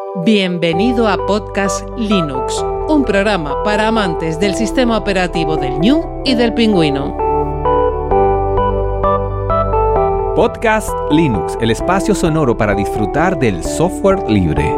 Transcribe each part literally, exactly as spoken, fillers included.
Bienvenido a Podcast Linux, un programa para amantes del sistema operativo del Gnu y del Pingüino. Podcast Linux, el espacio sonoro para disfrutar del software libre.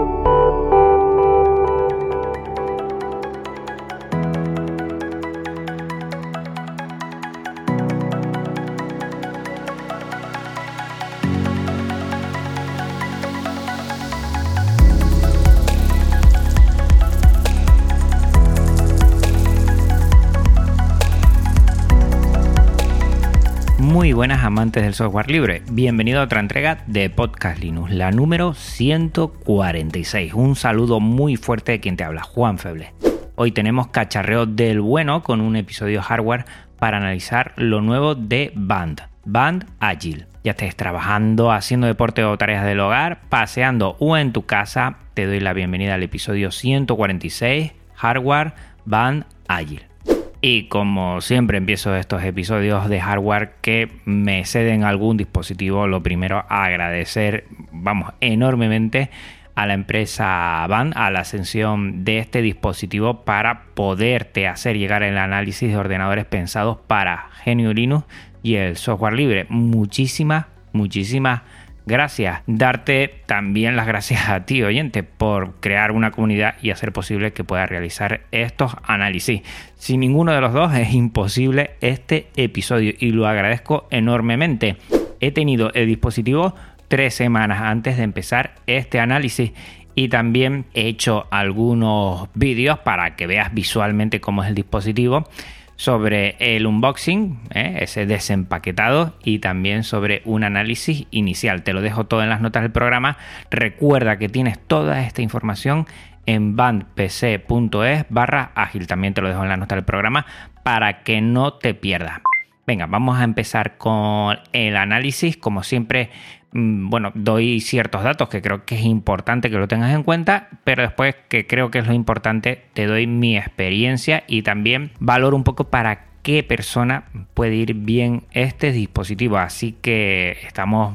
Muy buenas amantes del software libre, bienvenido a otra entrega de Podcast Linux, la número ciento cuarenta y seis. Un saludo muy fuerte de quien te habla, Juan Feble. Hoy tenemos cacharreo del bueno con un episodio hardware para analizar lo nuevo de Band, Band Agile. Ya estés trabajando, haciendo deporte o tareas del hogar, paseando o en tu casa, te doy la bienvenida al episodio ciento cuarenta y seis, hardware Band Agile. Y como siempre empiezo estos episodios de hardware que me ceden algún dispositivo, lo primero agradecer, vamos, enormemente a la empresa Band, a la ascensión de este dispositivo para poderte hacer llegar el análisis de ordenadores pensados para G N U Linux y el software libre. Muchísimas, muchísimas gracias. Darte también las gracias a ti, oyente, por crear una comunidad y hacer posible que pueda realizar estos análisis. Sin ninguno de los dos es imposible este episodio y lo agradezco enormemente. He tenido el dispositivo tres semanas antes de empezar este análisis y también he hecho algunos vídeos para que veas visualmente cómo es el dispositivo, sobre el unboxing, ¿eh? ese desempaquetado, y también sobre un análisis inicial. Te lo dejo todo en las notas del programa. Recuerda que tienes toda esta información en bandpc.es barra ágil. También te lo dejo en las notas del programa para que no te pierdas. Venga, vamos a empezar con el análisis. Como siempre, bueno, doy ciertos datos que creo que es importante que lo tengas en cuenta, pero después, que creo que es lo importante, te doy mi experiencia y también valoro un poco para qué persona puede ir bien este dispositivo. Así que estamos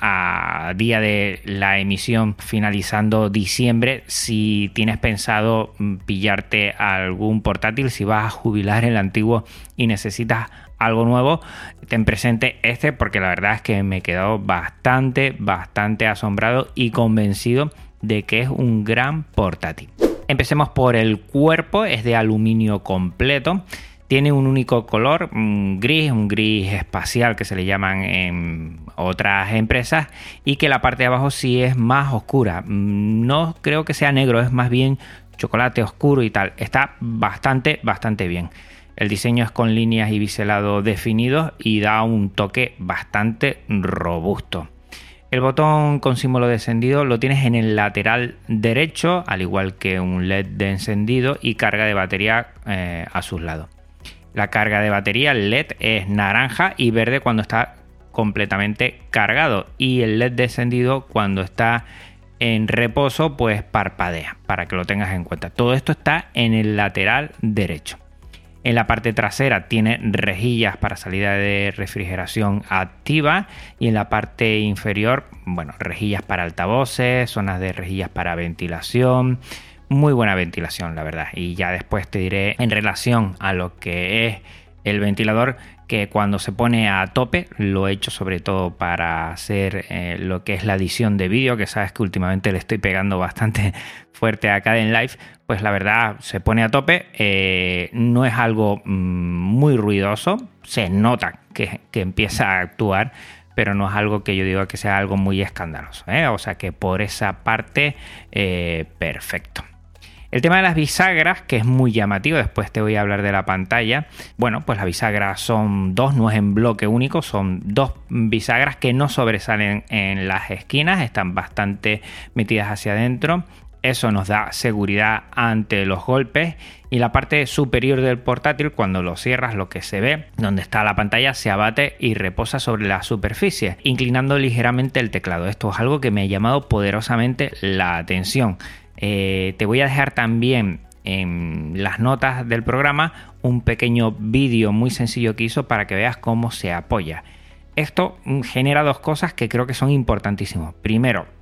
a día de la emisión finalizando diciembre. Si tienes pensado pillarte algún portátil, si vas a jubilar el antiguo y necesitas algo nuevo, ten presente este, porque la verdad es que me he quedado bastante, bastante asombrado y convencido de que es un gran portátil. Empecemos por el cuerpo, es de aluminio completo. Tiene un único color, un gris, un gris espacial que se le llaman en otras empresas, y que la parte de abajo sí es más oscura. No creo que sea negro, es más bien chocolate oscuro y tal. Está bastante, bastante bien. El diseño es con líneas y biselado definidos y da un toque bastante robusto. El botón con símbolo de encendido lo tienes en el lateral derecho, al igual que un L E D de encendido y carga de batería eh, a sus lados. La carga de batería L E D es naranja y verde cuando está completamente cargado, y el L E D de encendido cuando está en reposo pues parpadea, para que lo tengas en cuenta. Todo esto está en el lateral derecho. En la parte trasera tiene rejillas para salida de refrigeración activa, y en la parte inferior, bueno, rejillas para altavoces, zonas de rejillas para ventilación. Muy buena ventilación, la verdad. Y ya después te diré en relación a lo que es el ventilador, que cuando se pone a tope, lo he hecho sobre todo para hacer eh, lo que es la edición de vídeo, que sabes que últimamente le estoy pegando bastante fuerte a Kdenlive, pues la verdad se pone a tope. Eh, no es algo mmm, muy ruidoso, se nota que, que empieza a actuar, pero no es algo que yo diga que sea algo muy escandaloso, ¿eh? O sea que por esa parte, eh, perfecto. El tema de las bisagras, que es muy llamativo, después te voy a hablar de la pantalla. Bueno, pues las bisagras son dos, no es en bloque único, son dos bisagras que no sobresalen en las esquinas, están bastante metidas hacia adentro. Eso nos da seguridad ante los golpes, y la parte superior del portátil, cuando lo cierras, lo que se ve, donde está la pantalla, se abate y reposa sobre la superficie, inclinando ligeramente el teclado. Esto es algo que me ha llamado poderosamente la atención. Eh, te voy a dejar también en las notas del programa un pequeño vídeo muy sencillo que hizo para que veas cómo se apoya. Esto genera dos cosas que creo que son importantísimas. Primero,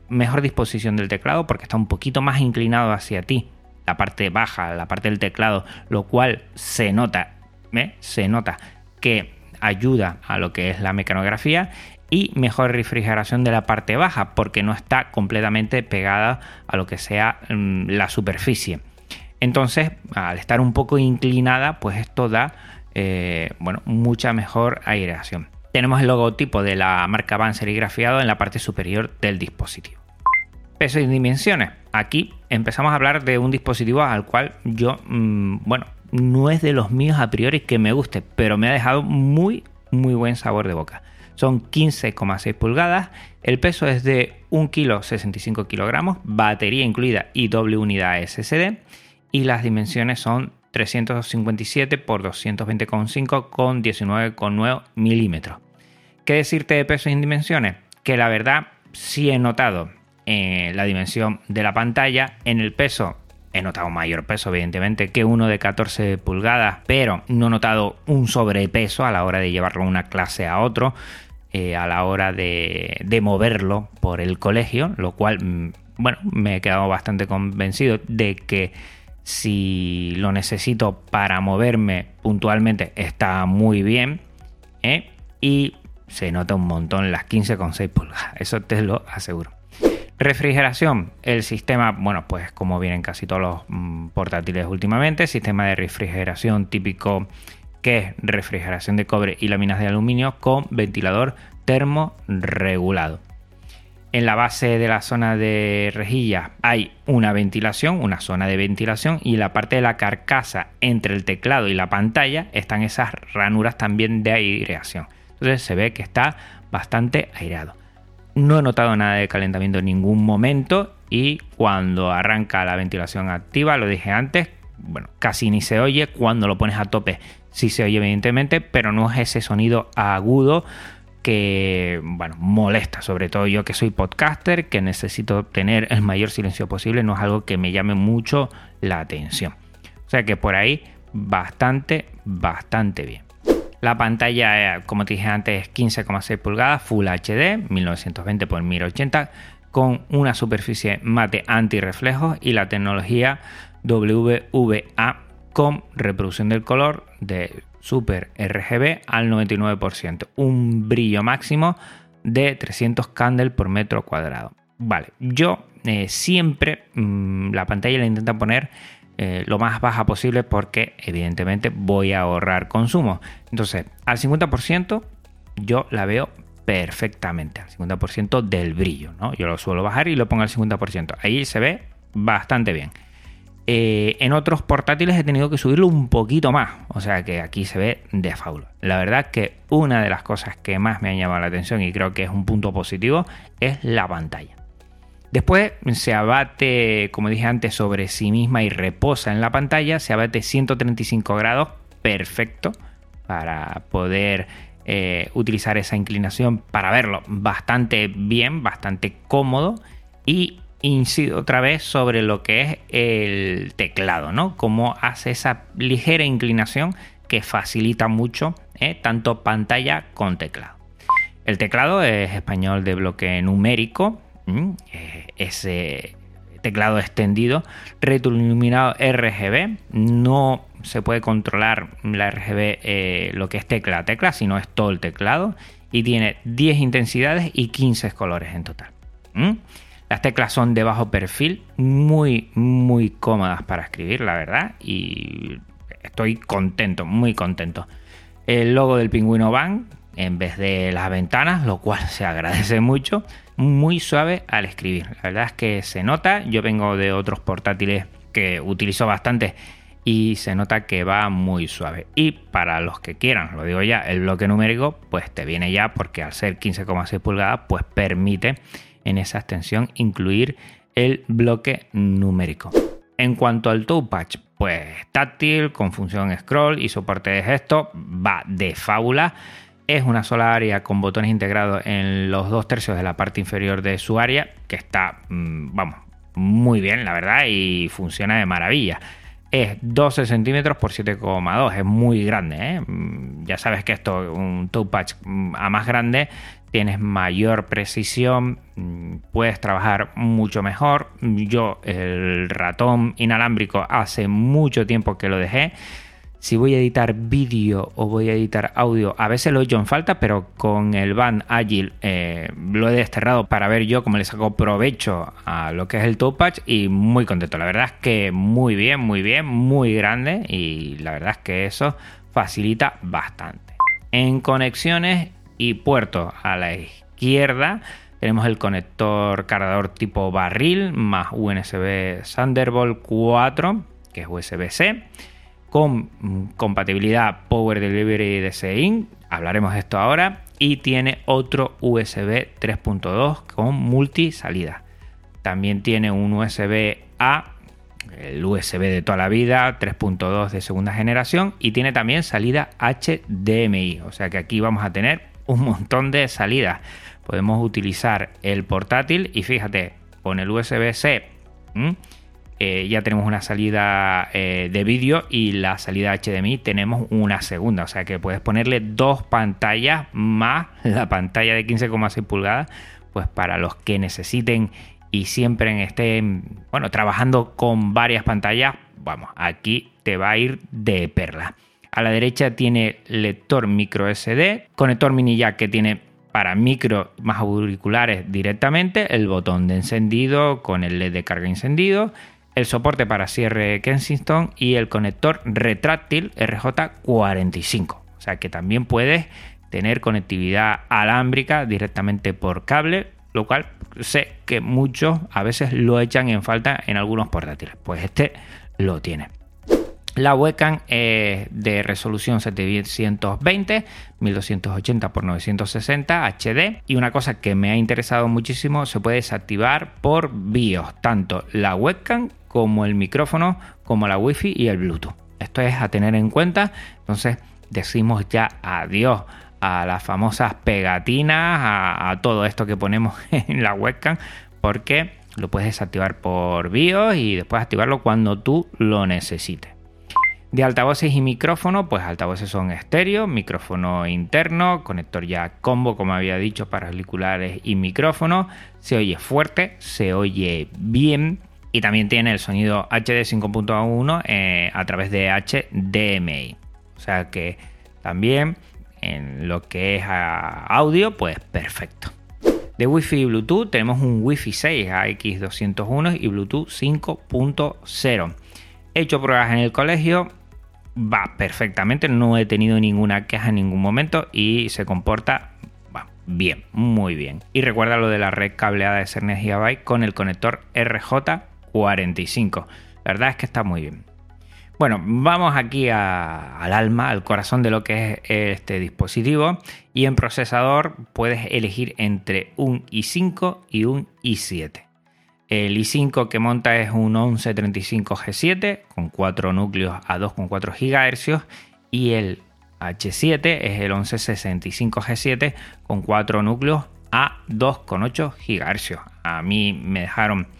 mejor disposición del teclado porque está un poquito más inclinado hacia ti, la parte baja, la parte del teclado, lo cual se nota, ¿eh? se nota que ayuda a lo que es la mecanografía, y mejor refrigeración de la parte baja porque no está completamente pegada a lo que sea mmm, la superficie. Entonces, al estar un poco inclinada, pues esto da eh, bueno, mucha mejor aireación. Tenemos el logotipo de la marca Van serigrafiado en la parte superior del dispositivo. Peso y dimensiones. Aquí empezamos a hablar de un dispositivo al cual yo, mmm, bueno, no es de los míos a priori que me guste, pero me ha dejado muy, muy buen sabor de boca. Son quince coma seis pulgadas, el peso es de un kilo sesenta y cinco kilogramos, batería incluida y doble unidad S S D, y las dimensiones son trescientos cincuenta y siete por doscientos veinte coma cinco con diecinueve coma nueve milímetros. ¿Qué decirte de peso y dimensiones? Que la verdad sí he notado eh, la dimensión de la pantalla. En el peso he notado mayor peso, evidentemente, que uno de catorce pulgadas, pero no he notado un sobrepeso a la hora de llevarlo de una clase a otro. Eh, a la hora de, de moverlo por el colegio, lo cual, bueno, me he quedado bastante convencido de que si lo necesito para moverme puntualmente está muy bien, ¿eh? Y se nota un montón las quince coma seis pulgadas, eso te lo aseguro. Refrigeración, el sistema, bueno, pues como vienen casi todos los mmm, portátiles últimamente, sistema de refrigeración típico que es refrigeración de cobre y láminas de aluminio con ventilador termorregulado. En la base de la zona de rejilla hay una ventilación, una zona de ventilación, y en la parte de la carcasa entre el teclado y la pantalla están esas ranuras también de aireación. Entonces se ve que está bastante aireado. No he notado nada de calentamiento en ningún momento, y cuando arranca la ventilación activa, lo dije antes, bueno, casi ni se oye. Cuando lo pones a tope sí se oye evidentemente, pero no es ese sonido agudo que, bueno, molesta. Sobre todo yo que soy podcaster, que necesito tener el mayor silencio posible, no es algo que me llame mucho la atención. O sea que por ahí bastante, bastante bien. La pantalla, como te dije antes, es quince coma seis pulgadas, Full H D, mil novecientos veinte por mil ochenta, con una superficie mate antirreflejos y la tecnología W V A con reproducción del color de Super R G B al noventa y nueve por ciento, un brillo máximo de trescientos candel por metro cuadrado. Vale, yo eh, siempre mmm, la pantalla la intento poner eh, lo más baja posible porque evidentemente voy a ahorrar consumo. Entonces, al cincuenta por ciento yo la veo perfectamente, al cincuenta por ciento del brillo, ¿no? Yo lo suelo bajar y lo pongo al cincuenta por ciento. Ahí se ve bastante bien. Eh, en otros portátiles he tenido que subirlo un poquito más, o sea que aquí se ve de fabuloso. La verdad que una de las cosas que más me ha llamado la atención y creo que es un punto positivo es la pantalla. Después se abate, como dije antes, sobre sí misma y reposa en la pantalla, se abate ciento treinta y cinco grados, perfecto para poder eh, utilizar esa inclinación para verlo bastante bien, bastante cómodo. Y incido otra vez sobre lo que es el teclado, ¿no? Cómo hace esa ligera inclinación que facilita mucho, ¿eh? tanto pantalla con teclado. El teclado es español de bloque numérico, ¿Mm? ese teclado extendido, retroiluminado R G B, no se puede controlar la R G B, eh, lo que es tecla a tecla, sino es todo el teclado, y tiene diez intensidades y quince colores en total. ¿Mm? Las teclas son de bajo perfil, muy, muy cómodas para escribir, la verdad, y estoy contento, muy contento. El logo del Pingüino Van en vez de las ventanas, lo cual se agradece mucho, muy suave al escribir. La verdad es que se nota, yo vengo de otros portátiles que utilizo bastante y se nota que va muy suave. Y para los que quieran, lo digo ya, el bloque numérico, pues te viene ya porque al ser quince coma seis pulgadas, pues permite en esa extensión incluir el bloque numérico. En cuanto al touchpad, pues táctil, con función scroll y soporte de gesto, va de fábula. Es una sola área con botones integrados en los dos tercios de la parte inferior de su área, que está, vamos, muy bien, la verdad, y funciona de maravilla. Es doce centímetros por siete coma dos, es muy grande, ¿eh? Ya sabes que esto, un touchpad a más grande, tienes mayor precisión, puedes trabajar mucho mejor. Yo el ratón inalámbrico hace mucho tiempo que lo dejé. Si voy a editar vídeo o voy a editar audio, a veces lo he hecho en falta, pero con el Band Agile eh, lo he desterrado para ver yo cómo le saco provecho a lo que es el touchpad y muy contento. La verdad es que muy bien, muy bien, muy grande y la verdad es que eso facilita bastante. En conexiones y puertos a la izquierda tenemos el conector cargador tipo barril más U S B Thunderbolt cuatro, que es U S B C. Con compatibilidad Power Delivery D C I, hablaremos de esto ahora, y tiene otro U S B tres punto dos con multisalida. También tiene un U S B A, el U S B de toda la vida, tres punto dos de segunda generación, y tiene también salida H D M I, o sea que aquí vamos a tener un montón de salidas. Podemos utilizar el portátil y fíjate, con el U S B C ¿m? Eh, ya tenemos una salida eh, de vídeo y la salida H D M I tenemos una segunda, o sea que puedes ponerle dos pantallas más la pantalla de quince coma seis pulgadas, pues para los que necesiten y siempre estén bueno, trabajando con varias pantallas, vamos, aquí te va a ir de perla. A la derecha tiene lector micro S D, conector mini jack que tiene para micro más auriculares directamente, el botón de encendido con el L E D de carga encendido, el soporte para cierre Kensington y el conector retráctil R J cuarenta y cinco. O sea que también puedes tener conectividad alámbrica directamente por cable, lo cual sé que muchos a veces lo echan en falta en algunos portátiles. Pues este lo tiene. La webcam es de resolución setecientos veinte, mil doscientos ochenta por novecientos sesenta H D, y una cosa que me ha interesado muchísimo, se puede desactivar por BIOS, tanto la webcam como el micrófono, como la Wi-Fi y el Bluetooth. Esto es a tener en cuenta. Entonces decimos ya adiós a las famosas pegatinas, a, a todo esto que ponemos en la webcam, porque lo puedes desactivar por BIOS y después activarlo cuando tú lo necesites. De altavoces y micrófono, pues altavoces son estéreo, micrófono interno, conector jack combo, como había dicho, para auriculares y micrófono. Se oye fuerte, se oye bien y también tiene el sonido H D cinco punto uno eh, a través de H D M I. O sea que también en lo que es audio, pues perfecto. De Wi-Fi y Bluetooth tenemos un Wi-Fi seis A X doscientos uno y Bluetooth cinco punto cero. He hecho pruebas en el colegio, va perfectamente, no he tenido ninguna queja en ningún momento y se comporta va, bien, muy bien. Y recuerda lo de la red cableada de Cernet Gigabyte con el conector R J cuarenta y cinco. La verdad es que está muy bien. Bueno, vamos aquí a, al alma, al corazón de lo que es este dispositivo, y en procesador puedes elegir entre un i cinco y un i siete. El i cinco que monta es un once treinta y cinco G siete con cuatro núcleos a dos coma cuatro gigahercios y el H siete es el once sesenta y cinco G siete con cuatro núcleos a dos coma ocho gigahercios. A mí me dejaron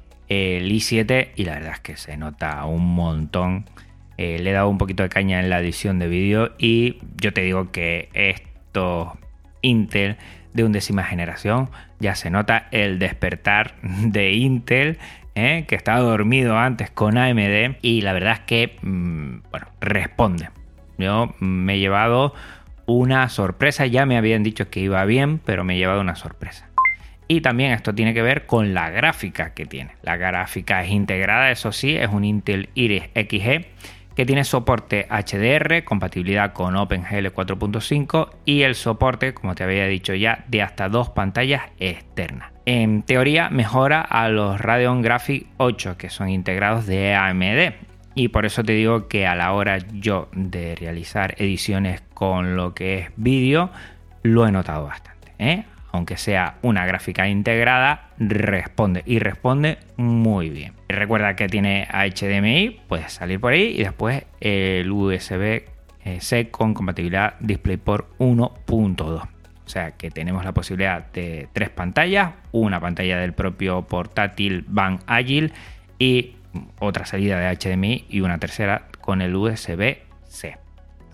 el i siete y la verdad es que se nota un montón. Eh, le he dado un poquito de caña en la edición de vídeo y yo te digo que estos Intel de undécima generación ya se nota el despertar de Intel, ¿eh? que estaba dormido antes con A M D y la verdad es que mmm, bueno, responde. Yo me he llevado una sorpresa, ya me habían dicho que iba bien, pero me he llevado una sorpresa. Y también esto tiene que ver con la gráfica que tiene. La gráfica es integrada, eso sí, es un Intel Iris X G que tiene soporte H D R, compatibilidad con OpenGL cuatro punto cinco y el soporte, como te había dicho ya, de hasta dos pantallas externas. En teoría mejora a los Radeon Graphics ocho que son integrados de A M D y por eso te digo que a la hora yo de realizar ediciones con lo que es vídeo lo he notado bastante, ¿eh? Aunque sea una gráfica integrada, responde y responde muy bien. Recuerda que tiene H D M I, puedes salir por ahí y después el U S B C con compatibilidad DisplayPort uno punto dos. O sea que tenemos la posibilidad de tres pantallas, una pantalla del propio portátil Band Agile y otra salida de H D M I y una tercera con el U S B C.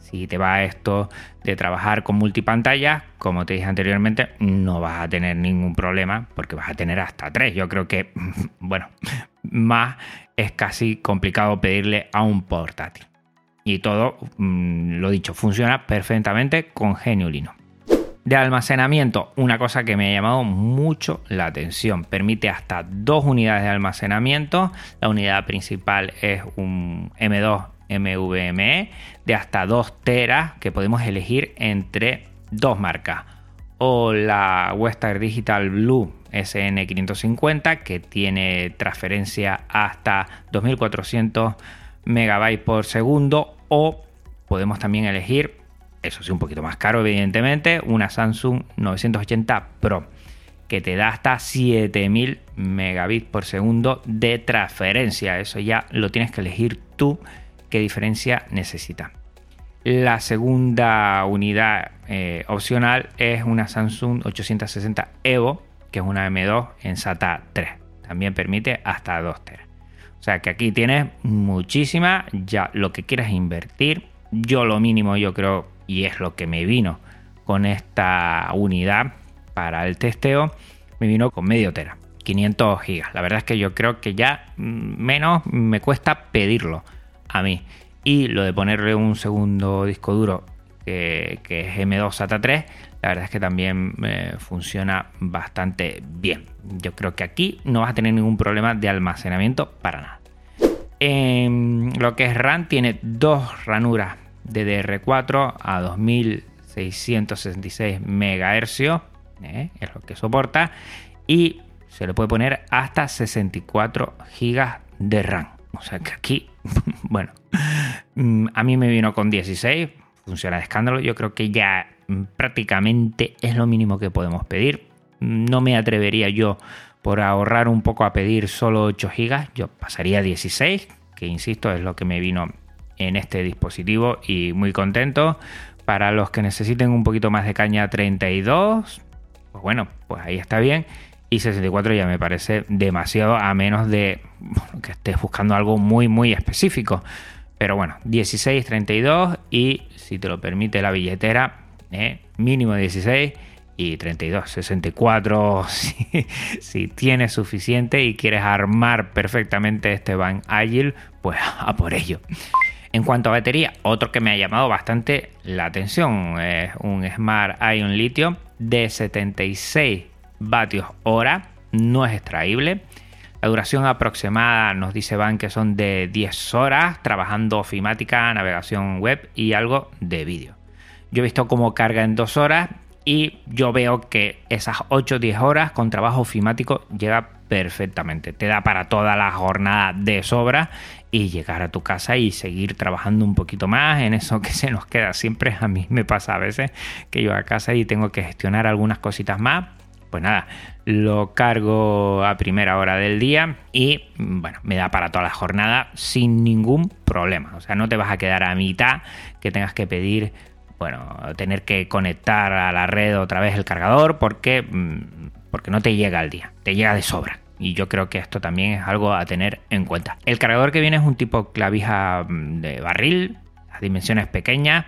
Si te va esto de trabajar con multipantalla, como te dije anteriormente, no vas a tener ningún problema porque vas a tener hasta tres. Yo creo que, bueno, más es casi complicado pedirle a un portátil. Y todo, lo dicho, funciona perfectamente con G N U Linux. De almacenamiento, una cosa que me ha llamado mucho la atención. Permite hasta dos unidades de almacenamiento. La unidad principal es un M dos M V M E de hasta dos teras que podemos elegir entre dos marcas. O la Western Digital Blue S N quinientos cincuenta, que tiene transferencia hasta dos mil cuatrocientos megabytes por segundo. O podemos también elegir, eso sí un poquito más caro evidentemente, una Samsung novecientos ochenta Pro, que te da hasta siete mil megabits por segundo de transferencia. Eso ya lo tienes que elegir tú, qué diferencia necesita. La segunda unidad eh, opcional es una Samsung ochocientos sesenta Evo, que es una M dos en SATA tres. También permite hasta dos teras. O sea que aquí tienes muchísima, ya lo que quieras invertir. Yo lo mínimo, yo creo, y es lo que me vino con esta unidad para el testeo, me vino con medio tera, quinientos gigas. La verdad es que yo creo que ya menos me cuesta pedirlo a mí. Y lo de ponerle un segundo disco duro que, que es M dos SATA tres, la verdad es que también eh, funciona bastante bien. Yo creo que aquí no vas a tener ningún problema de almacenamiento para nada. En lo que es RAM, tiene dos ranuras D D R cuatro a dos mil seiscientos sesenta y seis megahercios, eh, es lo que soporta, y se le puede poner hasta sesenta y cuatro gigas de RAM. O sea que aquí, bueno, a mí me vino con dieciséis, funciona de escándalo. Yo creo que ya prácticamente es lo mínimo que podemos pedir. No me atrevería yo por ahorrar un poco a pedir solo ocho gigas. Yo pasaría a dieciséis, que insisto es lo que me vino en este dispositivo y muy contento. Para los que necesiten un poquito más de caña, treinta y dos, pues bueno, pues ahí está bien. Y sesenta y cuatro ya me parece demasiado, a menos de bueno, que estés buscando algo muy muy específico. Pero bueno, dieciséis, treinta y dos y si te lo permite la billetera, eh, mínimo dieciséis y treinta y dos, sesenta y cuatro si, si tienes suficiente y quieres armar perfectamente este Van Agile, pues a por ello. En cuanto a batería, otro que me ha llamado bastante la atención es un Smart Ion Litio de setenta y seis vatios hora, no es extraíble. La duración aproximada nos dice Van que son de diez horas trabajando ofimática, navegación web y algo de vídeo. Yo he visto cómo carga en dos horas y yo veo que esas ocho o diez horas con trabajo ofimático llega perfectamente. Te da para toda la jornada de sobra y llegar a tu casa y seguir trabajando un poquito más en eso que se nos queda siempre. A mí me pasa a veces que yo a casa y tengo que gestionar algunas cositas más. Pues nada, lo cargo a primera hora del día y bueno, me da para toda la jornada sin ningún problema. O sea, no te vas a quedar a mitad que tengas que pedir, bueno, tener que conectar a la red otra vez el cargador porque, porque no te llega al día, te llega de sobra. Y yo creo que esto también es algo a tener en cuenta. El cargador que viene es un tipo clavija de barril, las dimensiones pequeñas.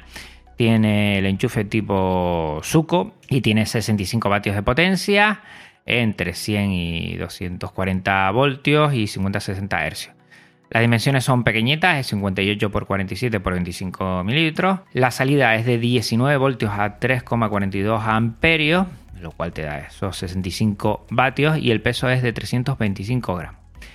Tiene el enchufe tipo Suco y tiene sesenta y cinco vatios de potencia entre cien y doscientos cuarenta voltios y cincuenta a sesenta hercios. Las dimensiones son pequeñitas, es cincuenta y ocho por cuarenta y siete por veinticinco mililitros. La salida es de diecinueve voltios a tres coma cuarenta y dos amperios, lo cual te da esos sesenta y cinco vatios y el peso es de trescientos veinticinco gramos.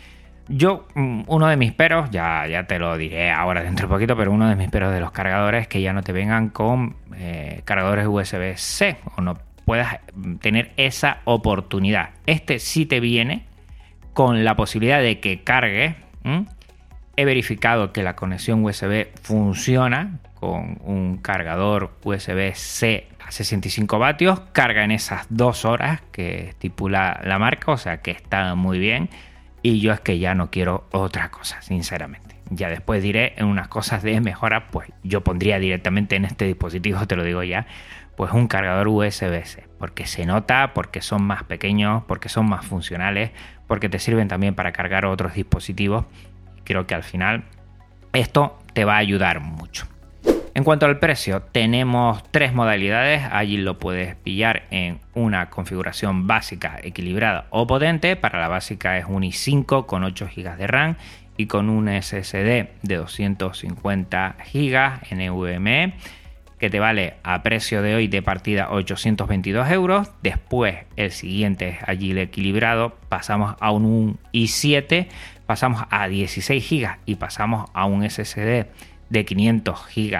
Yo, uno de mis peros, ya, ya te lo diré ahora dentro de poquito, pero uno de mis peros de los cargadores es que ya no te vengan con eh, cargadores U S B C o no puedas tener esa oportunidad. Este sí te viene con la posibilidad de que cargue. ¿Mm? He verificado que la conexión U S B funciona con un cargador U S B C a sesenta y cinco vatios, carga en esas dos horas que estipula la marca, o sea que está muy bien. Y yo es que ya no quiero otra cosa, sinceramente. Ya después diré en unas cosas de mejora, pues yo pondría directamente en este dispositivo, te lo digo ya, pues un cargador U S B C. Porque se nota, porque son más pequeños, porque son más funcionales, porque te sirven también para cargar otros dispositivos. Creo que al final esto te va a ayudar mucho. En cuanto al precio, tenemos tres modalidades. Allí lo puedes pillar en una configuración básica, equilibrada o potente. Para la básica es un i cinco con ocho gigas de RAM y con un ese ese de de doscientos cincuenta gigas NVMe, que te vale a precio de hoy de partida ochocientos veintidós euros. Después el siguiente es allí el equilibrado, pasamos a un i siete, pasamos a dieciséis gigas y pasamos a un ese ese de de quinientos gigas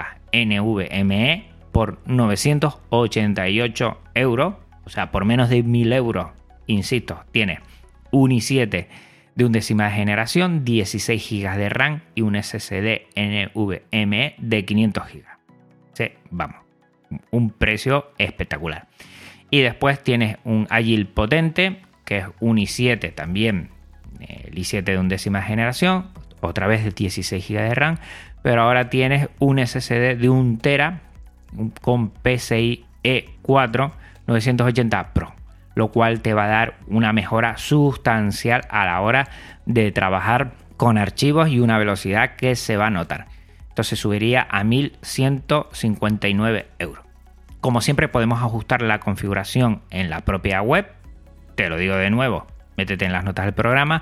NVMe por novecientos ochenta y ocho euros, o sea, por menos de mil euros, insisto, tienes un i siete de undécima generación, dieciséis gigas de RAM y un ese ese de NVMe de quinientos gigas. Sí, vamos, un precio espectacular. Y después tienes un Agile potente, que es un i siete también, el i siete de undécima generación, otra vez de dieciséis gigas de RAM, pero ahora tienes un ese ese de de un tera con P C I E cuatro novecientos ochenta Pro, lo cual te va a dar una mejora sustancial a la hora de trabajar con archivos y una velocidad que se va a notar. Entonces subiría a mil ciento cincuenta y nueve euros. Como siempre, podemos ajustar la configuración en la propia web. Te lo digo de nuevo, métete en las notas del programa,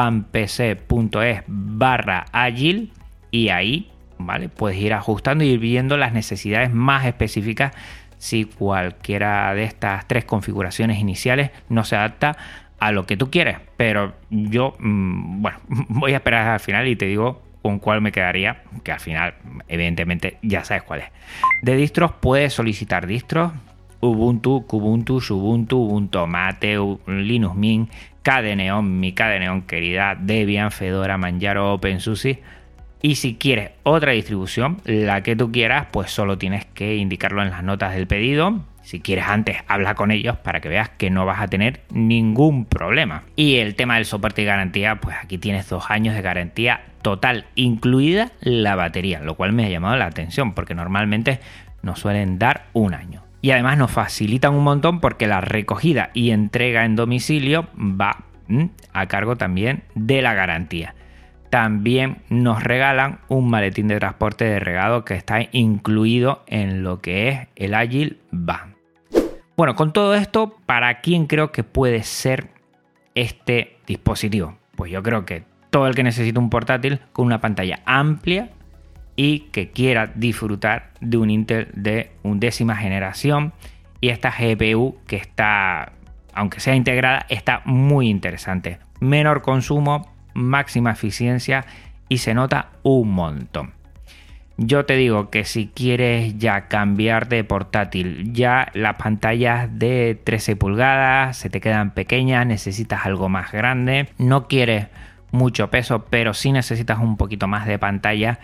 vanpc.es barra Agile, y ahí, ¿vale?, puedes ir ajustando y ir viendo las necesidades más específicas si cualquiera de estas tres configuraciones iniciales no se adapta a lo que tú quieres. Pero yo, mmm, bueno, voy a esperar al final y te digo con cuál me quedaría, que al final, evidentemente, ya sabes cuál es. De distros, puedes solicitar distros: Ubuntu, Kubuntu, Xubuntu, Ubuntu Mate, Linux Mint, Kdeneon, mi Kdeneon querida, Debian, Fedora, Manjaro, OpenSUSE. Y si quieres otra distribución, la que tú quieras, pues solo tienes que indicarlo en las notas del pedido. Si quieres antes, habla con ellos para que veas que no vas a tener ningún problema. Y el tema del soporte y garantía, pues aquí tienes dos años de garantía total, incluida la batería, lo cual me ha llamado la atención porque normalmente nos suelen dar un año. Y además nos facilitan un montón porque la recogida y entrega en domicilio va a cargo también de la garantía. También nos regalan un maletín de transporte de regalo que está incluido en lo que es el Agile Van. Bueno, con todo esto, ¿para quién creo que puede ser este dispositivo? Pues yo creo que todo el que necesita un portátil con una pantalla amplia y que quiera disfrutar de un Intel de undécima generación, y esta G P U que está, aunque sea integrada, está muy interesante. Menor consumo, máxima eficiencia y se nota un montón. Yo te digo que si quieres ya cambiar de portátil, ya las pantallas de trece pulgadas se te quedan pequeñas, necesitas algo más grande, no quieres mucho peso, pero sí necesitas un poquito más de pantalla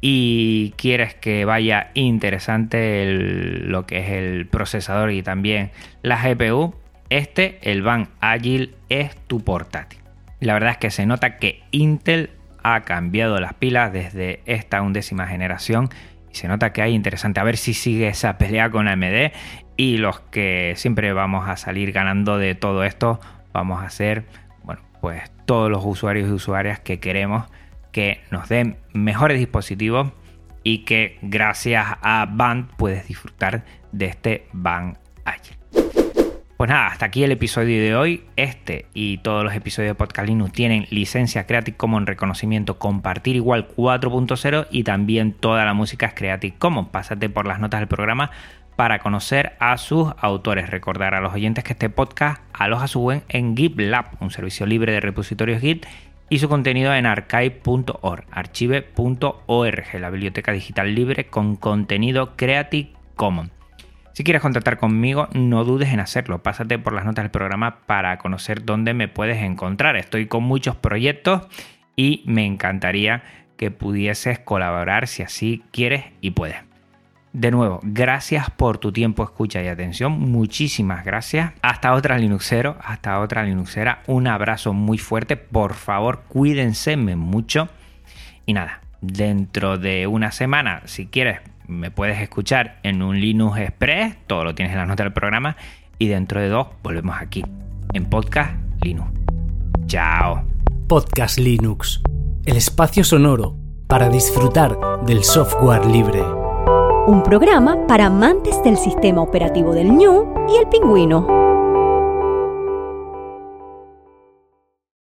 y quieres que vaya interesante el, lo que es el procesador y también la G P U, este, el Van Agile, es tu portátil. La verdad es que se nota que Intel ha cambiado las pilas desde esta undécima generación y se nota que hay interesante. A ver si sigue esa pelea con A M D, y los que siempre vamos a salir ganando de todo esto vamos a ser, bueno, pues todos los usuarios y usuarias que queremos que nos den mejores dispositivos y que gracias a Van puedes disfrutar de este Van Agile. Pues nada, hasta aquí el episodio de hoy. Este y todos los episodios de Podcast Linux tienen licencia Creative Commons reconocimiento compartir igual cuatro punto cero, y también toda la música es Creative Commons. Pásate por las notas del programa para conocer a sus autores. Recordar a los oyentes que este podcast aloja su web en GitLab, un servicio libre de repositorios Git, y su contenido en archive punto org, archive punto org, la biblioteca digital libre con contenido Creative Commons. Si quieres contactar conmigo, no dudes en hacerlo. Pásate por las notas del programa para conocer dónde me puedes encontrar. Estoy con muchos proyectos y me encantaría que pudieses colaborar si así quieres y puedes. De nuevo, gracias por tu tiempo, escucha y atención. Muchísimas gracias. Hasta otra Linuxero, hasta otra Linuxera. Un abrazo muy fuerte. Por favor, cuídense mucho. Y nada, dentro de una semana, si quieres, me puedes escuchar en un Linux Express. Todo lo tienes en las notas del programa. Y dentro de dos, volvemos aquí, en Podcast Linux. Chao. Podcast Linux, el espacio sonoro para disfrutar del software libre. un programa para amantes del sistema operativo del ñu y el pingüino.